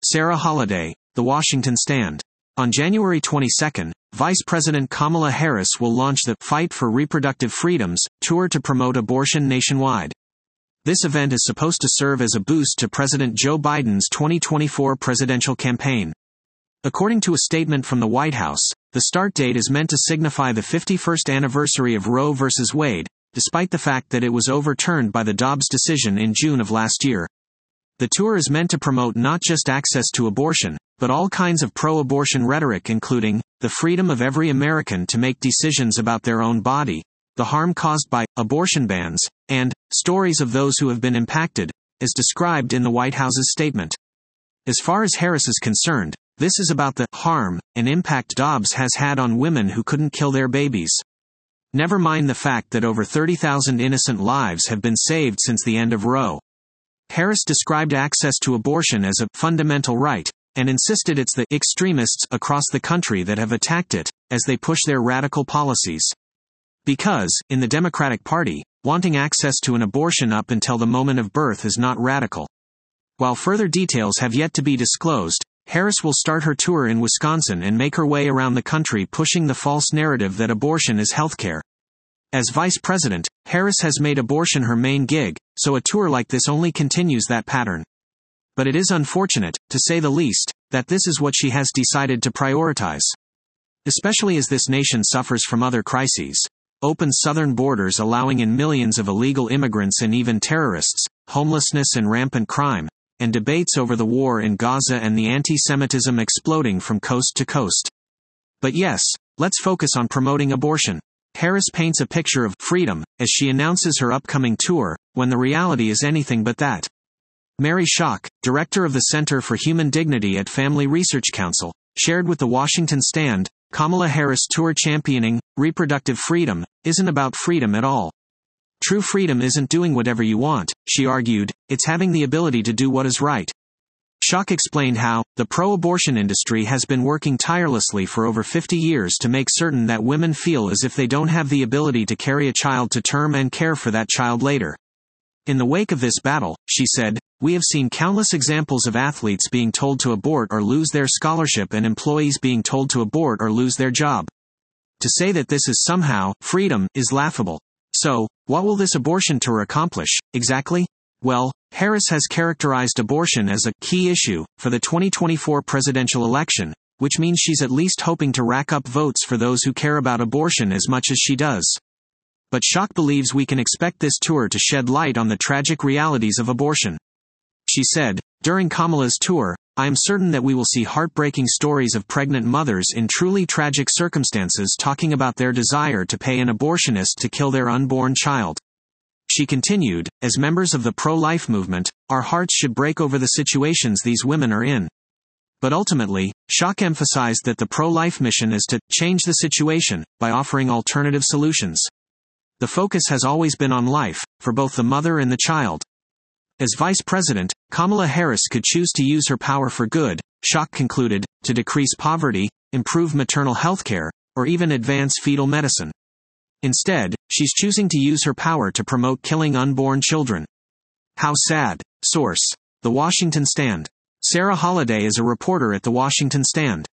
Sarah Holliday, The Washington Stand. On January 22, Vice President Kamala Harris will launch the Fight for Reproductive Freedoms tour to promote abortion nationwide. This event is supposed to serve as a boost to President Joe Biden's 2024 presidential campaign. According to a statement from the White House, the start date is meant to signify the 51st anniversary of Roe v. Wade, despite the fact that it was overturned by the Dobbs decision in June of last year. The tour is meant to promote not just access to abortion, but all kinds of pro-abortion rhetoric including the freedom of every American to make decisions about their own body, the harm caused by abortion bans, and stories of those who have been impacted, as described in the White House's statement. As far as Harris is concerned, this is about the harm and impact Dobbs has had on women who couldn't kill their babies. Never mind the fact that over 30,000 innocent lives have been saved since the end of Roe. Harris described access to abortion as a fundamental right, and insisted it's the extremists across the country that have attacked it, as they push their radical policies. Because, in the Democratic Party, wanting access to an abortion up until the moment of birth is not radical. While further details have yet to be disclosed, Harris will start her tour in Wisconsin and make her way around the country pushing the false narrative that abortion is healthcare. As vice president, Harris has made abortion her main gig, so a tour like this only continues that pattern. But it is unfortunate, to say the least, that this is what she has decided to prioritize. Especially as this nation suffers from other crises. Open southern borders allowing in millions of illegal immigrants and even terrorists, homelessness and rampant crime, and debates over the war in Gaza and the anti-Semitism exploding from coast to coast. But yes, let's focus on promoting abortion. Harris paints a picture of freedom as she announces her upcoming tour, when the reality is anything but that. Mary Schock, director of the Center for Human Dignity at Family Research Council, shared with the Washington Stand, Kamala Harris' tour championing reproductive freedom isn't about freedom at all. True freedom isn't doing whatever you want, she argued, it's having the ability to do what is right. Schock explained how the pro-abortion industry has been working tirelessly for over 50 years to make certain that women feel as if they don't have the ability to carry a child to term and care for that child later. In the wake of this battle, she said, we have seen countless examples of athletes being told to abort or lose their scholarship and employees being told to abort or lose their job. To say that this is somehow freedom is laughable. So, what will this abortion tour accomplish, exactly? Well, Harris has characterized abortion as a key issue for the 2024 presidential election, which means she's at least hoping to rack up votes for those who care about abortion as much as she does. But Schock believes we can expect this tour to shed light on the tragic realities of abortion. She said, during Kamala's tour, I am certain that we will see heartbreaking stories of pregnant mothers in truly tragic circumstances talking about their desire to pay an abortionist to kill their unborn child. She continued, as members of the pro-life movement, our hearts should break over the situations these women are in. But ultimately, Schock emphasized that the pro-life mission is to change the situation by offering alternative solutions. The focus has always been on life, for both the mother and the child. As vice president, Kamala Harris could choose to use her power for good, Schock concluded, to decrease poverty, improve maternal health care, or even advance fetal medicine. Instead, she's choosing to use her power to promote killing unborn children. How sad. Source: The Washington Stand. Sarah Holliday is a reporter at The Washington Stand.